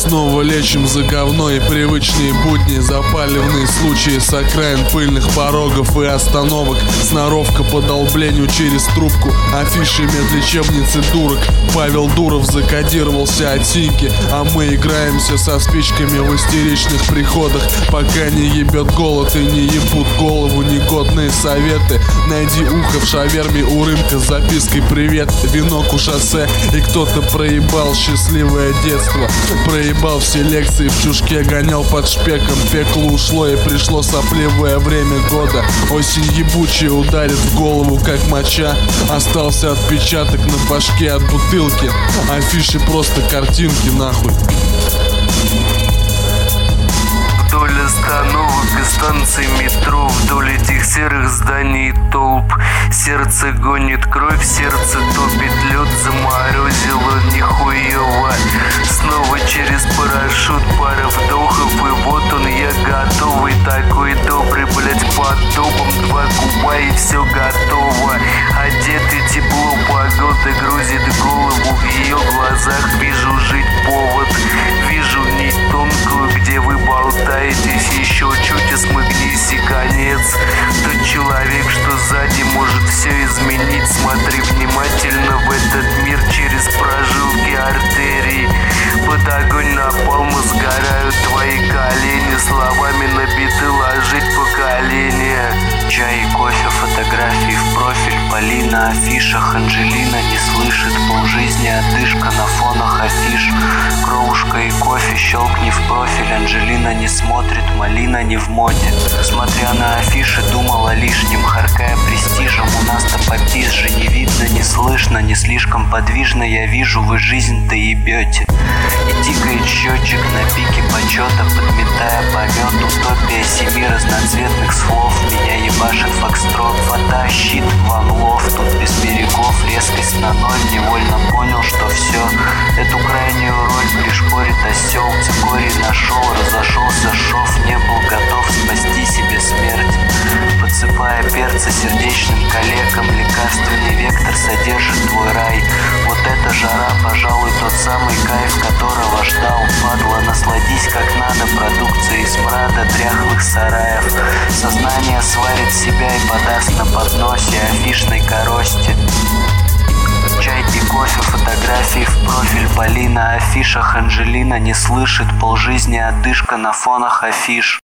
Снова лечим за говно и привычные будни, запаливные случаи с окраин пыльных порогов и остановок, сноровка по долблению через трубку, афиши медлечебницы дурок. Павел Дуров закодировался от синьки, а мы играемся со спичками в истеричных приходах, пока не ебет голод и не ебут голову негодные советы. Найди ухо в шаверме у рынка с запиской «Привет, венок у шоссе». И кто-то проебал счастливое детство, проебал все лекции в чушке, гонял под шпеком. Пекло ушло и пришло сопливое время года. Осень ебучая ударит в голову как моча. Остался отпечаток на башке от бутылки. Афиши просто картинки нахуй. Вдоль остановок и станций метро, вдоль этих серых зданий и толп, сердце гонит кровь, сердце топит лед, заморозило нихуево. Снова через парашют пара вдохов, и вот он я готовый, такой добрый, блять, под дубом, 2 куба и все готово. Одетый тепло, погода грузит голову, в ее глазах вижу жить повод, вижу нить тонкую, где вы болтаетесь, еще чуть и смыгнись и конец. Тот человек, что сзади, может все изменить. Смотри внимательно в этот мир через прожилки артерий. Под огонь напалма сгорают твои колени, словами набиты ложить поколения. Чай и кофе, фотографии в профиль, Поли на афишах, Анжелина не слышит, полжизни одышка на фонах афиш. Кровушка и кофе, щелкни в профиль, Анжелина не смотрит, малина не в моде. Смотря на афиши, думал о лишнем, харкая престижем, у нас-то попизже, не видно, не слышно, не слишком подвижно, я вижу, вы жизнь-то ебете. И тикает счетчик на пике почета, подметая помет, утопия 7 разноцветных слов. Меня ебашит фокстрот, вода, щит, ван лов, тут без берегов, резкость на 0, невольно понял, что все. Эту крайнюю роль пришпорит осел, цикорий нашел, разошелся шов, не был готов спасти себе смерть. Подсыпая перца сердечным калекам, лекарственный вектор содержит твой рай. Вот эта жара, пожалуй, тот самый кайф, которого ждал, падла, насладись как надо продукцией смрада дряхлых сараев. Сознание сварит себя и подаст на подносе афишной корости. Чайки, кофе, фотографии в профиль, Поли на афишах, Анжелина не слышит, полжизни одышка на фонах афиш.